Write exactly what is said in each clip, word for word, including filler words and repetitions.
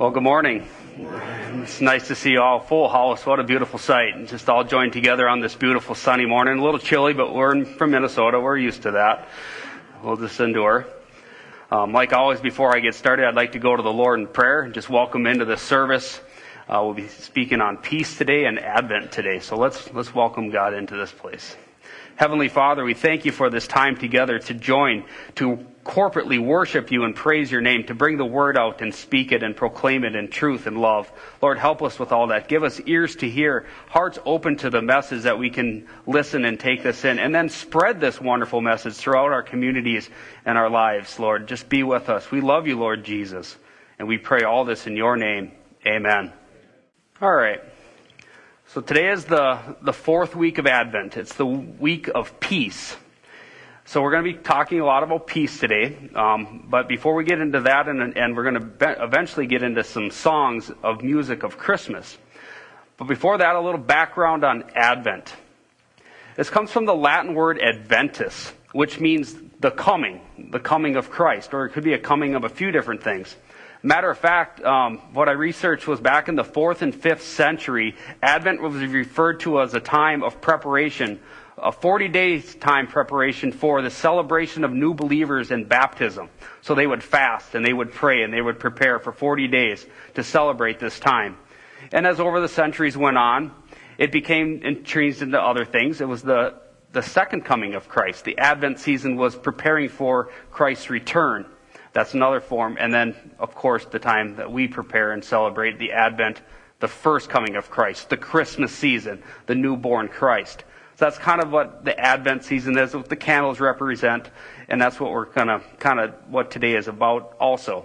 Well, good morning. It's nice to see you all. Full house. What a beautiful sight. Just all joined together on this beautiful sunny morning. A little chilly, but we're in, from Minnesota. We're used to that. We'll just endure. Um, like always, before I get started, I'd like to go to the Lord in prayer and just welcome into this service. Uh, we'll be speaking on peace today and Advent today. So let's let's welcome God into this place. Heavenly Father, we thank you for this time together to join, to corporately worship you and praise your name, to bring the word out and speak it and proclaim it in truth and love. Lord, help us with all that. Give us ears to hear, hearts open to the message that we can listen and take this in, and then spread this wonderful message throughout our communities and our lives, Lord. Just be with us. We love you, Lord Jesus, and we pray all this in your name. Amen. All right. So today is the, the fourth week of Advent. It's the week of peace. So we're going to be talking a lot about peace today. Um, but before we get into that, and, and we're going to be- eventually get into some songs of music of Christmas. But before that, a little background on Advent. This comes from the Latin word adventus, which means the coming, the coming of Christ. Or it could be a coming of a few different things. Matter of fact, um, what I researched was back in the fourth and fifth century, Advent was referred to as a time of preparation, a forty days time preparation for the celebration of new believers and baptism. So they would fast and they would pray and they would prepare for forty days to celebrate this time. And as over the centuries went on, it became changed into other things. It was the, the second coming of Christ. The Advent season was preparing for Christ's return. That's another form. And then, of course, the time that we prepare and celebrate the Advent, the first coming of Christ, the Christmas season, the newborn Christ. So that's kind of what the Advent season is, what the candles represent, and that's what we're going to, kind of what today is about also.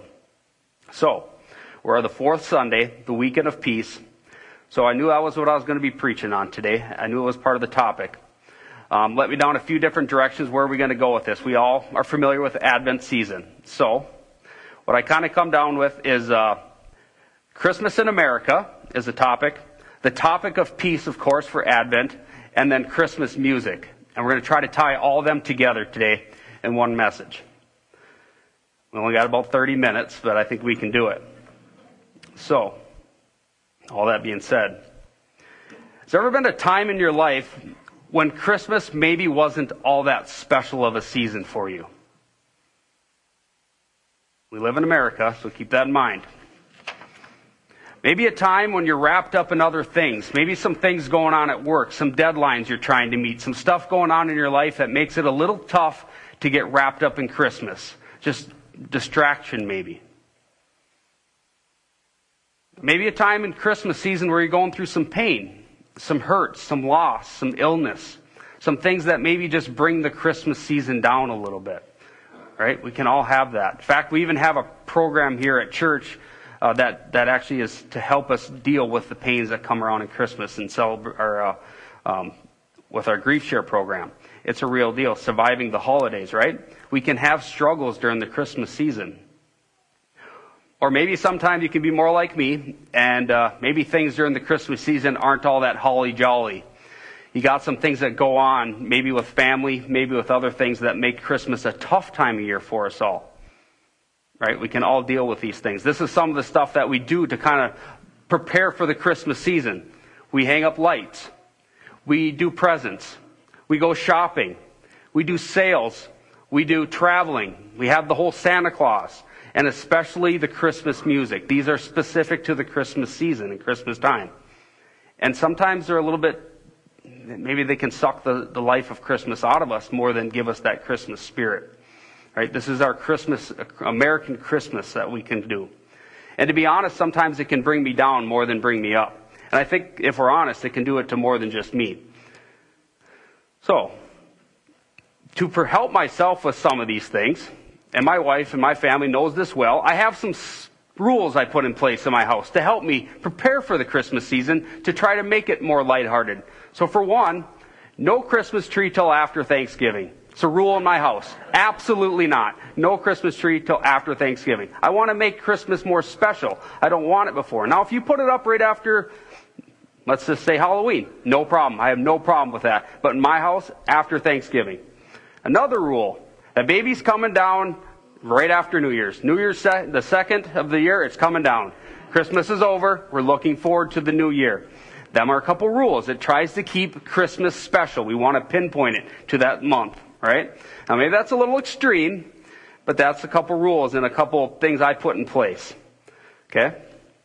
So, we're on the fourth Sunday, the weekend of peace. So I knew that was what I was going to be preaching on today. I knew it was part of the topic. Um, let me down a few different directions. Where are we going to go with this? We all are familiar with Advent season. So, what I kind of come down with is uh, Christmas in America is the topic. The topic of peace, of course, for Advent. And then Christmas music. And we're going to try to tie all of them together today in one message. We only got about thirty minutes, but I think we can do it. So, all that being said, has there ever been a time in your life when Christmas maybe wasn't all that special of a season for you? We live in America, so keep that in mind. Maybe a time when you're wrapped up in other things. Maybe some things going on at work, some deadlines you're trying to meet, some stuff going on in your life that makes it a little tough to get wrapped up in Christmas. Just distraction, maybe. Maybe a time in Christmas season where you're going through some pain, some hurt, some loss, some illness, some things that maybe just bring the Christmas season down a little bit. Right? We can all have that. In fact, we even have a program here at church uh, that that actually is to help us deal with the pains that come around in Christmas and celebrate our uh, um, with our grief share program. It's a real deal. Surviving the holidays, right? We can have struggles during the Christmas season. Or maybe sometimes you can be more like me, and uh, maybe things during the Christmas season aren't all that holly jolly. You got some things that go on, maybe with family, maybe with other things that make Christmas a tough time of year for us all. Right? We can all deal with these things. This is some of the stuff that we do to kind of prepare for the Christmas season. We hang up lights. We do presents. We go shopping. We do sales. We do traveling. We have the whole Santa Claus. And especially the Christmas music. These are specific to the Christmas season and Christmas time. And sometimes they're a little bit, maybe they can suck the, the life of Christmas out of us more than give us that Christmas spirit. Right? This is our Christmas, American Christmas that we can do. And to be honest, sometimes it can bring me down more than bring me up. And I think if we're honest, it can do it to more than just me. So, to help myself with some of these things, and my wife and my family knows this well, I have some s- rules I put in place in my house to help me prepare for the Christmas season to try to make it more lighthearted. So for one, no Christmas tree till after Thanksgiving. It's a rule in my house. Absolutely not. No Christmas tree till after Thanksgiving. I want to make Christmas more special. I don't want it before. Now, if you put it up right after, let's just say Halloween, no problem. I have no problem with that. But in my house, after Thanksgiving. Another rule, that baby's coming down right after New Year's. New Year's, se- the second of the year, it's coming down. Christmas is over. We're looking forward to the new year. Them are a couple rules. It tries to keep Christmas special. We want to pinpoint it to that month, right? Now maybe that's a little extreme, but that's a couple rules and a couple things I put in place. Okay?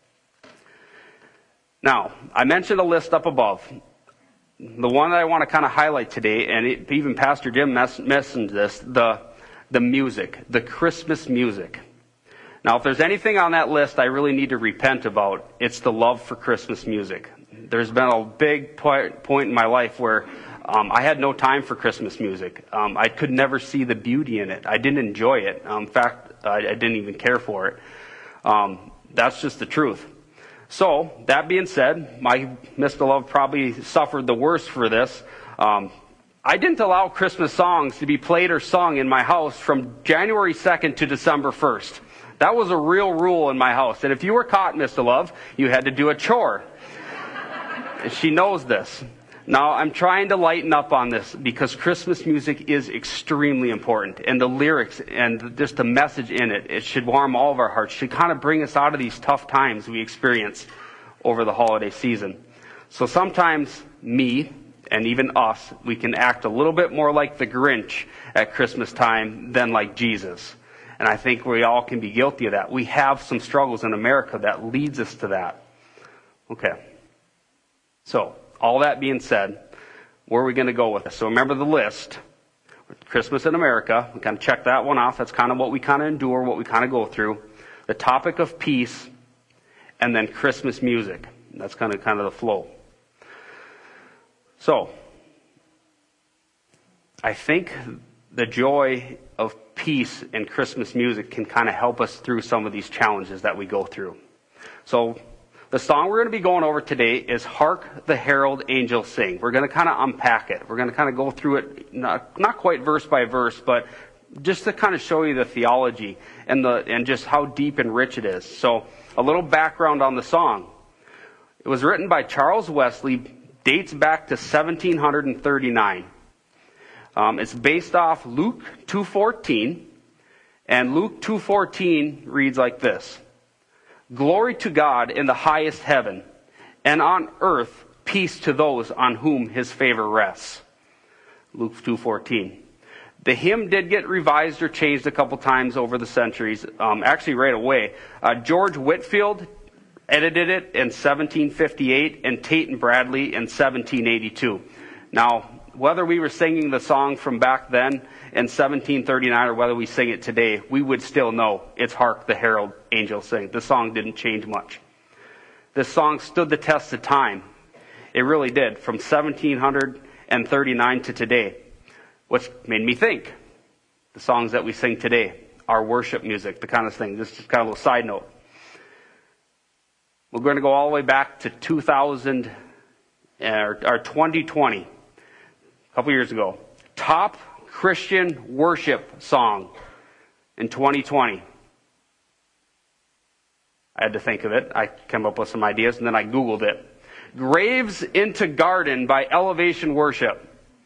Now, I mentioned a list up above. The one that I want to kind of highlight today, and it, even Pastor Jim mentioned this, the, the music, the Christmas music. Now, if there's anything on that list I really need to repent about, it's the love for Christmas music. There's been a big point in my life where um, I had no time for Christmas music. Um, I could never see the beauty in it. I didn't enjoy it. Um, in fact, I, I didn't even care for it. Um, that's just the truth. So, that being said, my Mister Love probably suffered the worst for this. Um, I didn't allow Christmas songs to be played or sung in my house from January second to December first. That was a real rule in my house. And if you were caught, Mister Love, you had to do a chore. And she knows this. Now, I'm trying to lighten up on this because Christmas music is extremely important. And the lyrics and just the message in it, it should warm all of our hearts. It should kind of bring us out of these tough times we experience over the holiday season. So sometimes me, and even us, we can act a little bit more like the Grinch at Christmas time than like Jesus. And I think we all can be guilty of that. We have some struggles in America that leads us to that. Okay. So, all that being said, where are we going to go with this? So remember the list. Christmas in America. We kind of check that one off. That's kind of what we kind of endure, what we kind of go through. The topic of peace, and then Christmas music. That's kind of kind of the flow. So, I think the joy of peace and Christmas music can kind of help us through some of these challenges that we go through. So, the song we're going to be going over today is Hark the Herald Angels Sing. We're going to kind of unpack it. We're going to kind of go through it, not, not quite verse by verse, but just to kind of show you the theology and the and just how deep and rich it is. So, a little background on the song. It was written by Charles Wesley, dates back to seventeen thirty-nine. Um, it's based off Luke two fourteen, and Luke two fourteen reads like this. Glory to God in the highest heaven, and on earth peace to those on whom his favor rests. Luke two fourteen. The hymn did get revised or changed a couple times over the centuries, um, actually right away. Uh, George Whitefield edited it in seventeen fifty-eight, and Tate and Bradley in seventeen eighty-two. Now, whether we were singing the song from back then in seventeen thirty-nine or whether we sing it today, we would still know it's Hark the Herald Angels Sing. The song didn't change much. This song stood the test of time. It really did, from seventeen thirty-nine to today. Which made me think, the songs that we sing today, our worship music, the kind of thing. This is kind of a little side note. We're going to go all the way back to two thousand, or, or twenty twenty. A couple years ago. Top Christian worship song in twenty twenty. I had to think of it. I came up with some ideas and then I Googled it. Graves into Garden by Elevation Worship.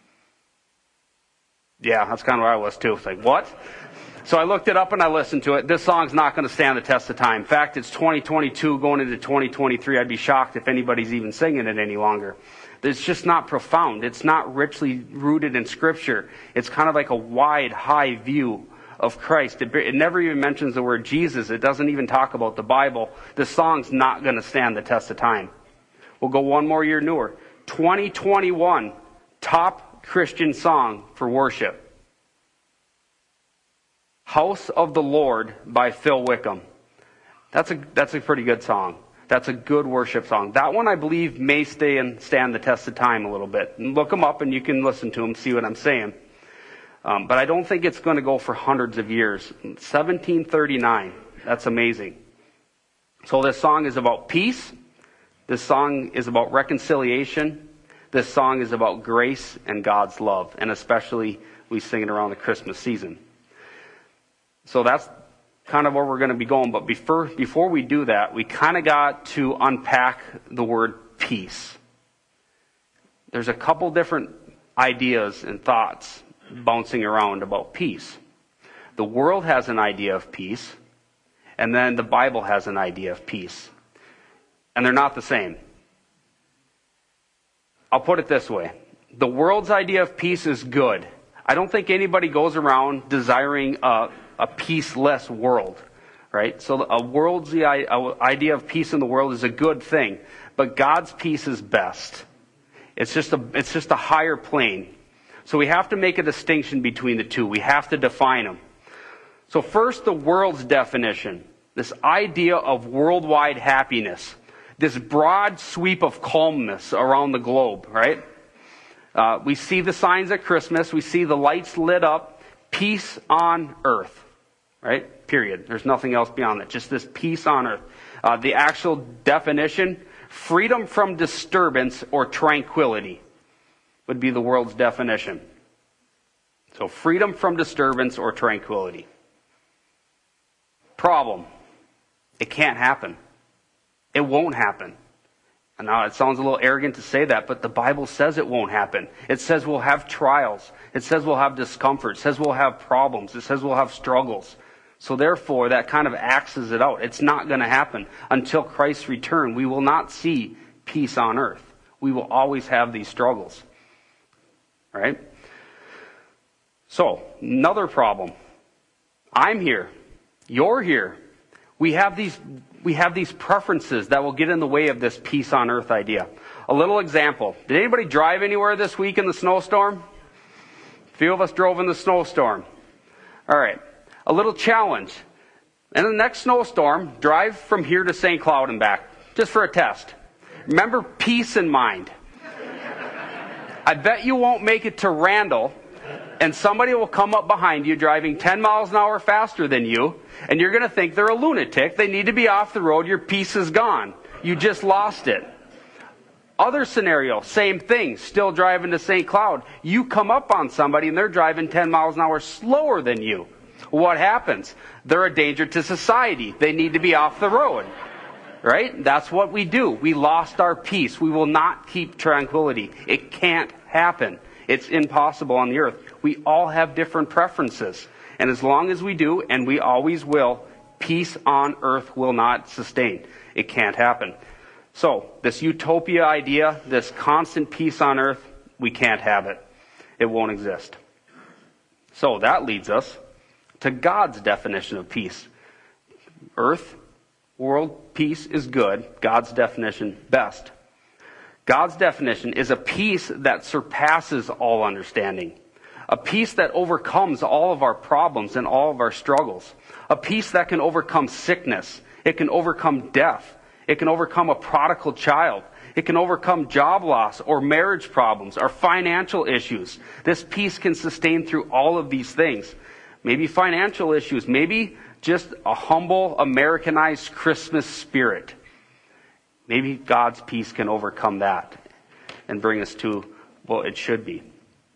Yeah, that's kind of where I was too. It's like, what? So I looked it up and I listened to it. This song's not going to stand the test of time. In fact, it's twenty twenty-two going into twenty twenty-three. I'd be shocked if anybody's even singing it any longer. It's just not profound. It's not richly rooted in Scripture. It's kind of like a wide, high view of Christ. It, it never even mentions the word Jesus. It doesn't even talk about the Bible. This song's not going to stand the test of time. We'll go one more year newer. twenty twenty-one, top Christian song for worship. House of the Lord by Phil Wickham. That's a, that's a pretty good song. That's a good worship song. That one, I believe, may stay and stand the test of time a little bit. Look them up and you can listen to them, see what I'm saying. Um, but I don't think it's going to go for hundreds of years. seventeen thirty-nine. That's amazing. So this song is about peace. This song is about reconciliation. This song is about grace and God's love. And especially, we sing it around the Christmas season. So that's kind of where we're going to be going. But before, before we do that, we kind of got to unpack the word peace. There's a couple different ideas and thoughts bouncing around about peace. The world has an idea of peace, and then the Bible has an idea of peace. And they're not the same. I'll put it this way. The world's idea of peace is good. I don't think anybody goes around desiring a, a peaceless world, right? So a world's the idea of peace in the world is a good thing, but God's peace is best. It's just a, it's just a higher plane. So we have to make a distinction between the two. We have to define them. So first, the world's definition. This idea of worldwide happiness. This broad sweep of calmness around the globe, right? Uh, we see the signs at Christmas. We see the lights lit up. Peace on earth, right? Period. There's nothing else beyond that. Just this peace on earth. Uh, the actual definition, freedom from disturbance or tranquility would be the world's definition. So freedom from disturbance or tranquility. Problem. It can't happen. It won't happen. And now it sounds a little arrogant to say that, but the Bible says it won't happen. It says we'll have trials. It says we'll have discomfort. It says we'll have problems. It says we'll have struggles. So therefore, that kind of axes it out. It's not going to happen until Christ's return. We will not see peace on earth. We will always have these struggles. All right? So, another problem. I'm here. You're here. We have these we have these preferences that will get in the way of this peace on earth idea. A little example. Did anybody drive anywhere this week in the snowstorm? A few of us drove in the snowstorm. All right. A little challenge. In the next snowstorm, drive from here to Saint Cloud and back. Just for a test. Remember peace in mind. I bet you won't make it to Randall, and somebody will come up behind you driving ten miles an hour faster than you, and you're going to think they're a lunatic. They need to be off the road. Your peace is gone. You just lost it. Other scenario, same thing, still driving to Saint Cloud. You come up on somebody and they're driving ten miles an hour slower than you. What happens? They're a danger to society. They need to be off the road. Right? That's what we do. We lost our peace. We will not keep tranquility. It can't happen. It's impossible on the earth. We all have different preferences. And as long as we do, and we always will, peace on earth will not sustain. It can't happen. So, this utopia idea, this constant peace on earth, we can't have it. It won't exist. So, that leads us to God's definition of peace. Earth, world, peace is good. God's definition, best. God's definition is a peace that surpasses all understanding. A peace that overcomes all of our problems and all of our struggles. A peace that can overcome sickness. It can overcome death. It can overcome a prodigal child. It can overcome job loss or marriage problems or financial issues. This peace can sustain through all of these things. Maybe financial issues. Maybe just a humble, Americanized Christmas spirit. Maybe God's peace can overcome that and bring us to what it should be.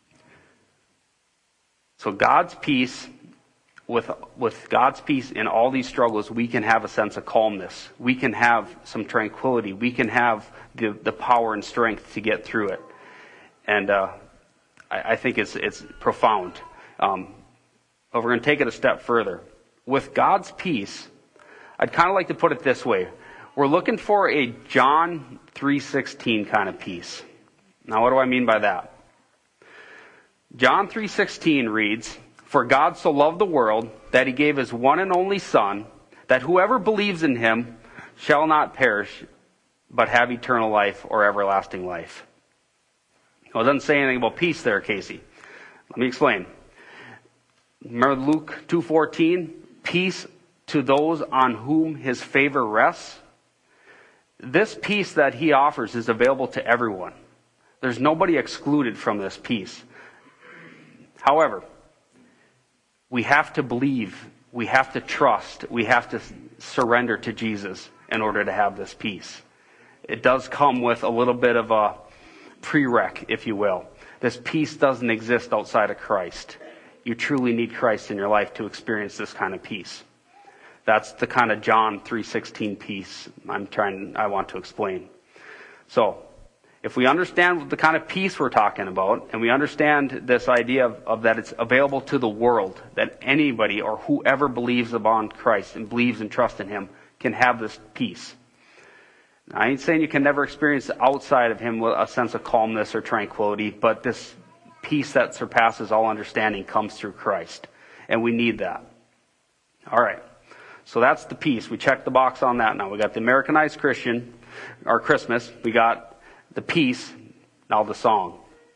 So God's peace, with, with God's peace in all these struggles, we can have a sense of calmness. We can have some tranquility. We can have the, the power and strength to get through it. And uh, I, I think it's, it's profound. Um, but we're going to take it a step further. With God's peace, I'd kind of like to put it this way. We're looking for a John three sixteen kind of peace. Now, what do I mean by that? John three sixteen reads, "For God so loved the world that he gave his one and only Son, that whoever believes in him shall not perish, but have eternal life or everlasting life." Well, it doesn't say anything about peace there, Casey. Let me explain. Remember Luke two fourteen? Peace to those on whom his favor rests. This peace that he offers is available to everyone. There's nobody excluded from this peace. However, we have to believe, we have to trust, we have to surrender to Jesus in order to have this peace. It does come with a little bit of a prereq, if you will. This peace doesn't exist outside of Christ. You truly need Christ in your life to experience this kind of peace. That's the kind of John three sixteen peace I'm trying, I want to explain. So, If we understand the kind of peace we're talking about, and we understand this idea of, of that it's available to the world, that anybody or whoever believes upon Christ and believes and trusts in Him can have this peace. I ain't saying you can never experience outside of Him a sense of calmness or tranquility, but this peace that surpasses all understanding comes through Christ. And we need that. All right. So that's the peace. We checked the box on that now. We got the Americanized Christian, or Christmas. We got the peace, now the song.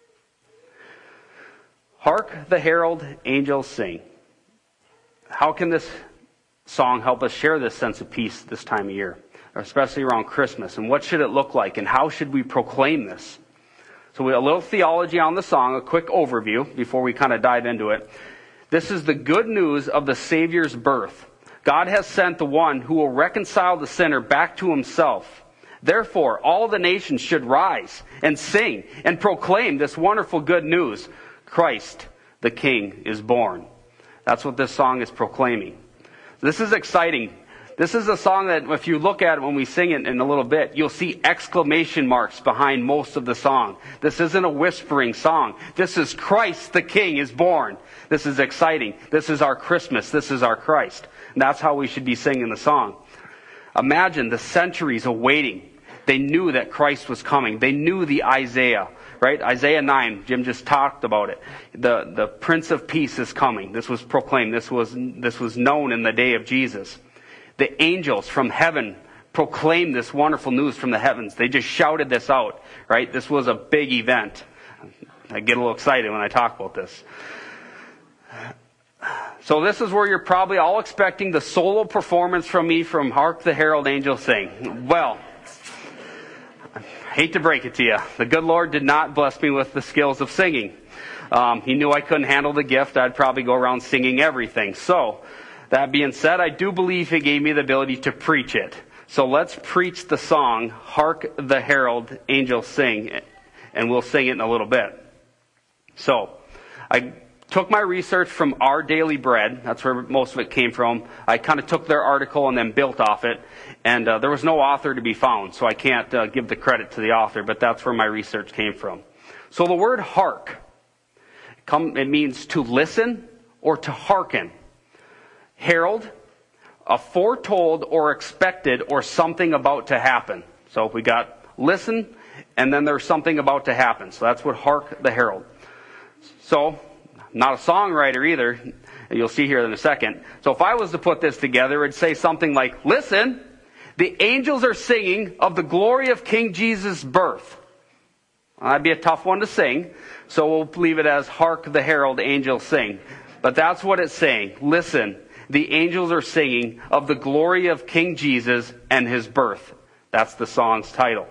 Hark the herald angels sing. How can this song help us share this sense of peace this time of year, especially around Christmas? And what should it look like? And how should we proclaim this? So we have a little theology on the song, a quick overview before we kind of dive into it. This is the good news of the Savior's birth. God has sent the one who will reconcile the sinner back to Himself. Therefore, all the nations should rise and sing and proclaim this wonderful good news. Christ, the King, is born. That's what this song is proclaiming. This is exciting. This is a song that if you look at it when we sing it in a little bit, you'll see exclamation marks behind most of the song. This isn't a whispering song. This is Christ, the King, is born. This is exciting. This is our Christmas. This is our Christ. And that's how we should be singing the song. Imagine the centuries of waiting. They knew that Christ was coming. They knew the Isaiah, right? Isaiah nine, Jim just talked about it. The, the Prince of Peace is coming. This was proclaimed. This was, this was known in the day of Jesus. The angels from heaven proclaimed this wonderful news from the heavens. They just shouted this out, right? This was a big event. I get a little excited when I talk about this. So this is where you're probably all expecting the solo performance from me from Hark the Herald Angels Sing. Well, I hate to break it to you. The good Lord did not bless me with the skills of singing. Um, he knew I couldn't handle the gift. I'd probably go around singing everything. So, that being said, I do believe He gave me the ability to preach it. So let's preach the song, Hark the Herald Angels Sing, and we'll sing it in a little bit. So, I took my research from Our Daily Bread. That's where most of it came from. I kind of took their article and then built off it. And uh, there was no author to be found, so I can't uh, give the credit to the author, but that's where my research came from. So the word hark, come, it means to listen or to hearken. Herald, a foretold or expected or something about to happen. So we got listen, and then there's something about to happen. So that's what hark the herald. So, not a songwriter either. You'll see here in a second. So if I was to put this together, it'd say something like, listen, the angels are singing of the glory of King Jesus' birth. Well, that'd be a tough one to sing. So we'll leave it as hark the herald angels sing. But that's what it's saying. Listen, the angels are singing of the glory of King Jesus and His birth. That's the song's title.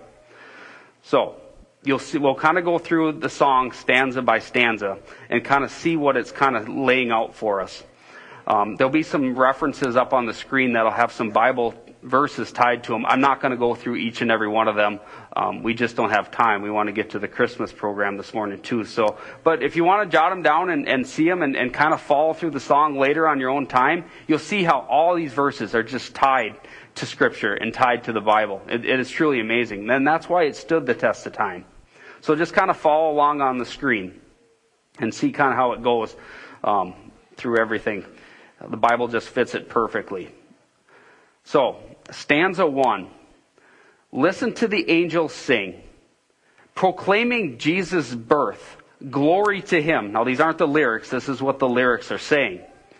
So, you'll see, we'll kind of go through the song stanza by stanza and kind of see what it's kind of laying out for us. Um, there'll be some references up on the screen that'll have some Bible verses tied to them. I'm not going to go through each and every one of them. Um, we just don't have time. We want to get to the Christmas program this morning too. So, but if you want to jot them down and, and see them and, and kind of follow through the song later on your own time, you'll see how all these verses are just tied to Scripture and tied to the Bible. It, it is truly amazing. And that's why it stood the test of time. So just kind of follow along on the screen and see kind of how it goes um, through everything. The Bible just fits it perfectly. So, stanza one. Listen to the angels sing, proclaiming Jesus' birth. Glory to Him. Now, these aren't the lyrics. This is what the lyrics are saying.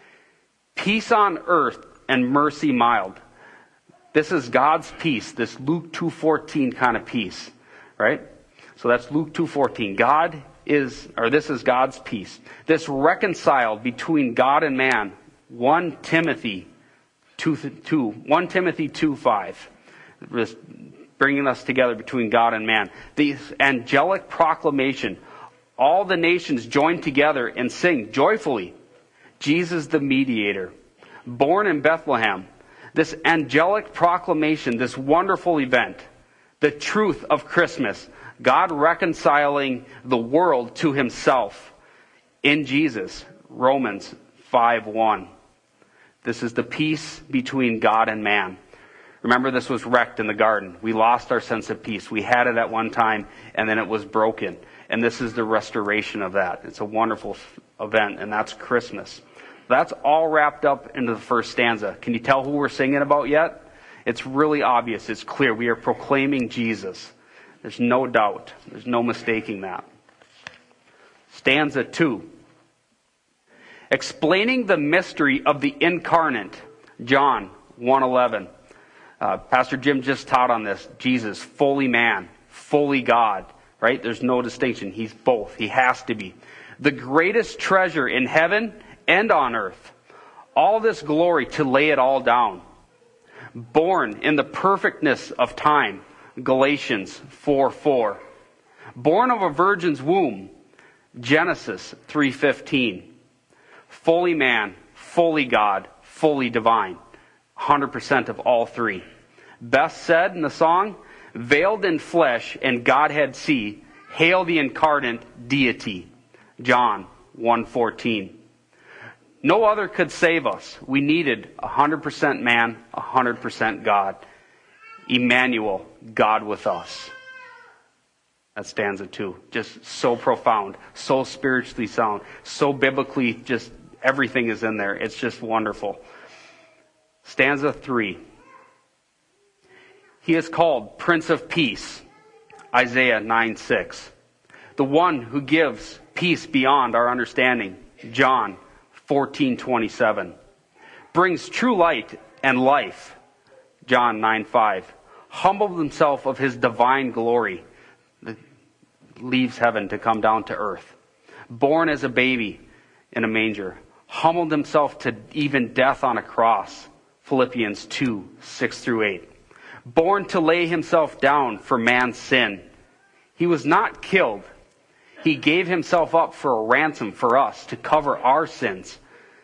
Peace on earth and mercy mild. This is God's peace, this Luke two fourteen kind of peace, right? So that's Luke two fourteen. God is, or this is God's peace. This reconciled between God and man. First Timothy two, two, First Timothy two five. Just bringing us together between God and man. The angelic proclamation. All the nations join together and sing joyfully. Jesus the mediator. Born in Bethlehem. This angelic proclamation, this wonderful event. The truth of Christmas. God reconciling the world to Himself in Jesus. Romans five one. This is the peace between God and man. Remember, this was wrecked in the garden. We lost our sense of peace. We had it at one time, and then it was broken. And this is the restoration of that. It's a wonderful event, and that's Christmas. That's all wrapped up into the first stanza. Can you tell who we're singing about yet? It's really obvious. It's clear. We are proclaiming Jesus. There's no doubt. There's no mistaking that. Stanza two. Explaining the mystery of the incarnate. John one eleven. Uh, Pastor Jim just taught on this. Jesus, fully man, fully God. Right? There's no distinction. He's both. He has to be. The greatest treasure in heaven and on earth. All this glory to lay it all down. Born in the perfectness of time. Galatians four four. Born of a virgin's womb. Genesis three fifteen. Fully man, fully God, fully divine. one hundred percent of all three. Best said in the song, veiled in flesh and Godhead see, hail the incarnate deity. John one fourteen. No other could save us. We needed one hundred percent man, one hundred percent God. Emmanuel, God with us. That's stanza two. Just so profound, so spiritually sound, so biblically, just everything is in there. It's just wonderful. Stanza three. He is called Prince of Peace. Isaiah nine six. The one who gives peace beyond our understanding. John fourteen twenty-seven. Brings true light and life. John nine five. Humbled himself of his divine glory. That leaves heaven to come down to earth. Born as a baby in a manger. Humbled himself to even death on a cross. Philippians two six through eight. Born to lay himself down for man's sin. He was not killed. He gave himself up for a ransom for us to cover our sins.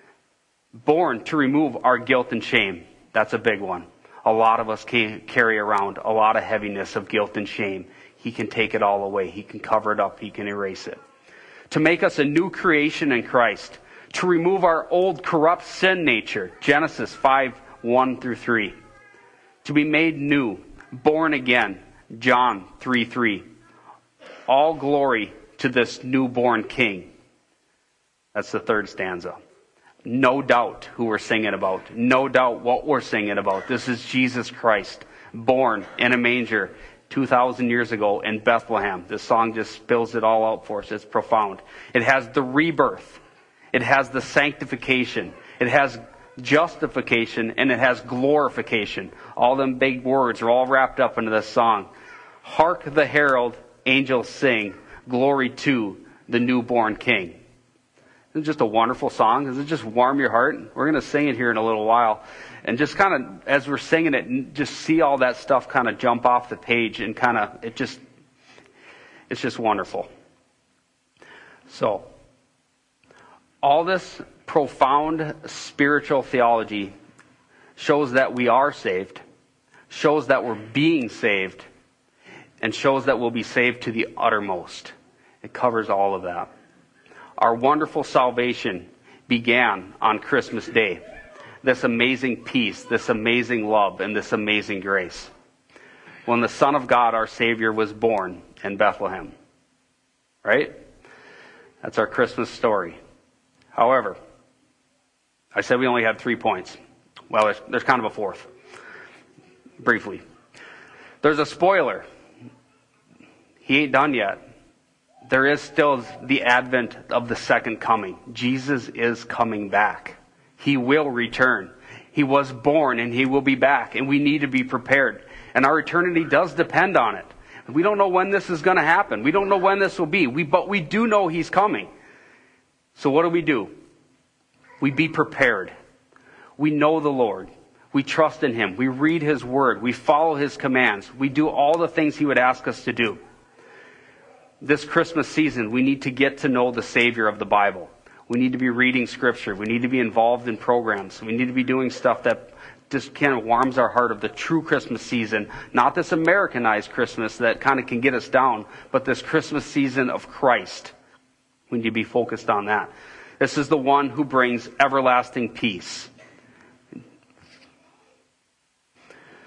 Born to remove our guilt and shame. That's a big one. A lot of us can carry around a lot of heaviness of guilt and shame. He can take it all away. He can cover it up. He can erase it. To make us a new creation in Christ. To remove our old corrupt sin nature. Genesis five one through three. To be made new, born again. John three three. All glory to this newborn King. That's the third stanza. No doubt who we're singing about. No doubt what we're singing about. This is Jesus Christ, born in a manger two thousand years ago in Bethlehem. This song just spills it all out for us. It's profound. It has the rebirth. It has the sanctification. It has justification, and it has glorification. All them big words are all wrapped up into this song. Hark the herald, angels sing, glory to the newborn King. It's just a wonderful song. Does it just warm your heart? We're going to sing it here in a little while. And just kind of, as we're singing it, just see all that stuff kind of jump off the page and kind of, it just, it's just wonderful. So, all this profound spiritual theology shows that we are saved, shows that we're being saved, and shows that we'll be saved to the uttermost. It covers all of that. Our wonderful salvation began on Christmas Day. This amazing peace, this amazing love, and this amazing grace. When the Son of God, our Savior, was born in Bethlehem. Right? That's our Christmas story. However, I said we only had three points. Well, there's, there's kind of a fourth. Briefly. There's a spoiler. He ain't done yet. There is still the advent of the second coming. Jesus is coming back. He will return. He was born and he will be back. And we need to be prepared. And our eternity does depend on it. We don't know when this is going to happen. We don't know when this will be. We, but we do know he's coming. So what do we do? We be prepared. We know the Lord. We trust in him. We read his word. We follow his commands. We do all the things he would ask us to do. This Christmas season, we need to get to know the Savior of the Bible. We need to be reading Scripture. We need to be involved in programs. We need to be doing stuff that just kind of warms our heart of the true Christmas season. Not this Americanized Christmas that kind of can get us down, but this Christmas season of Christ. We need to be focused on that. This is the one who brings everlasting peace.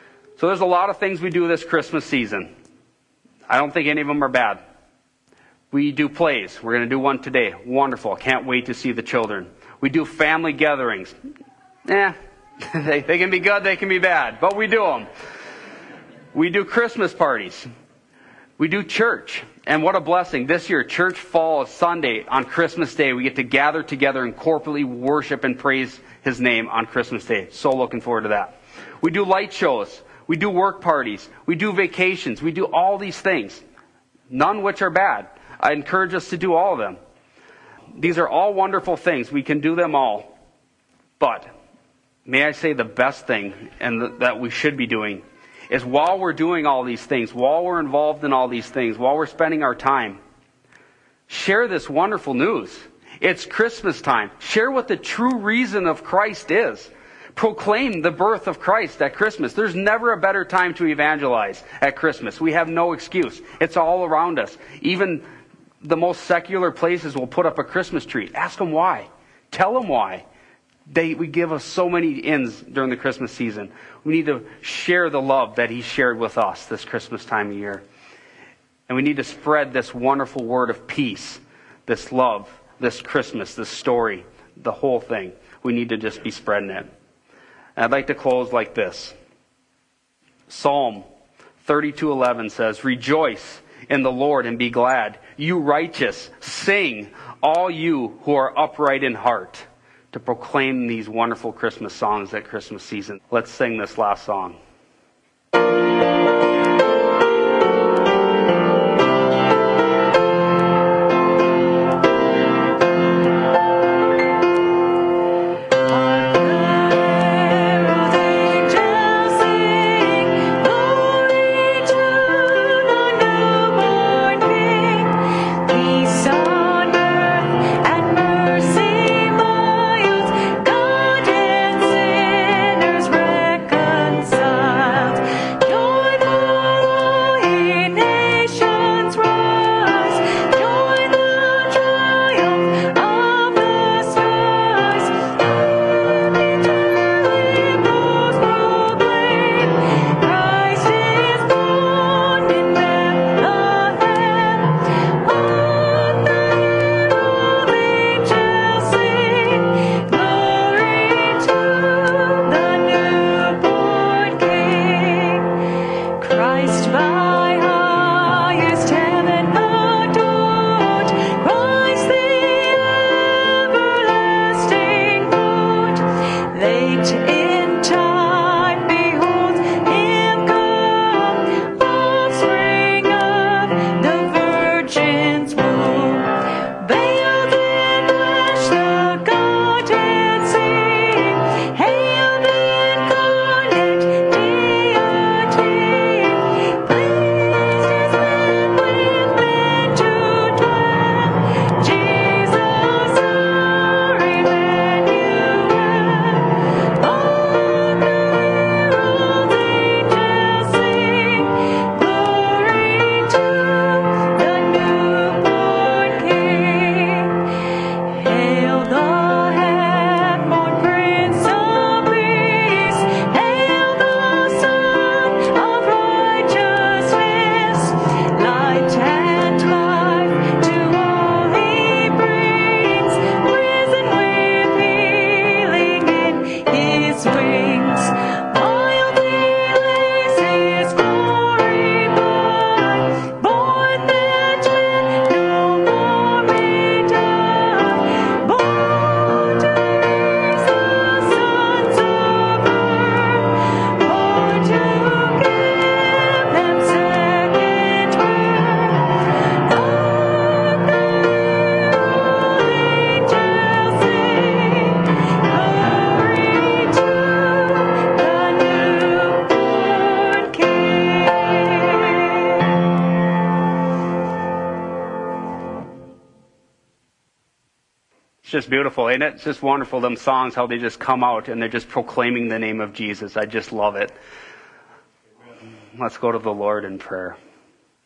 So there's a lot of things we do this Christmas season. I don't think any of them are bad. We do plays. We're going to do one today. Wonderful. Can't wait to see the children. We do family gatherings. Eh, they, they can be good, they can be bad, but we do them. We do Christmas parties. We do church. And what a blessing. This year, church falls Sunday on Christmas Day. We get to gather together and corporately worship and praise His name on Christmas Day. So looking forward to that. We do light shows. We do work parties. We do vacations. We do all these things. None which are bad. I encourage us to do all of them. These are all wonderful things. We can do them all. But may I say the best thing and th- that we should be doing is while we're doing all these things, while we're involved in all these things, while we're spending our time, share this wonderful news. It's Christmas time. Share what the true reason of Christ is. Proclaim the birth of Christ at Christmas. There's never a better time to evangelize at Christmas. We have no excuse. It's all around us. Even the most secular places will put up a Christmas tree. Ask them why. Tell them why. They we give us so many ins during the Christmas season. We need to share the love that He shared with us this Christmas time of year. And we need to spread this wonderful word of peace, this love, this Christmas, this story, the whole thing. We need to just be spreading it. And I'd like to close like this. Psalm thirty-two eleven says, "Rejoice in the Lord and be glad. You righteous, sing, all you who are upright in heart," to proclaim these wonderful Christmas songs at Christmas season. Let's sing this last song. Just beautiful, ain't it? It's just wonderful, them songs, how they just come out and they're just proclaiming the name of Jesus. I just love it. Let's go to the Lord in prayer.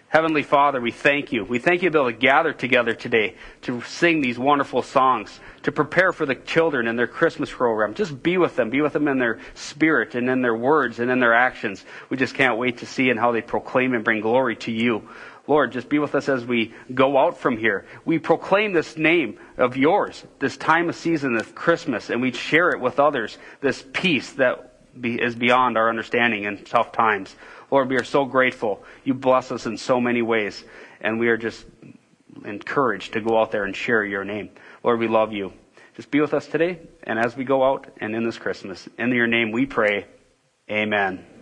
Heavenly Father, we thank you. We thank you to be able to gather together today to sing these wonderful songs, to prepare for the children in their Christmas program. Just be with them. Be with them in their spirit and in their words and in their actions. We just can't wait to see and how they proclaim and bring glory to you. Lord, just be with us as we go out from here. We proclaim this name of yours, this time of season of Christmas, and we share it with others, this peace that be, is beyond our understanding in tough times. Lord, we are so grateful. You bless us in so many ways, and we are just encouraged to go out there and share your name. Lord, we love you. Just be with us today, and as we go out and in this Christmas. In your name we pray, amen.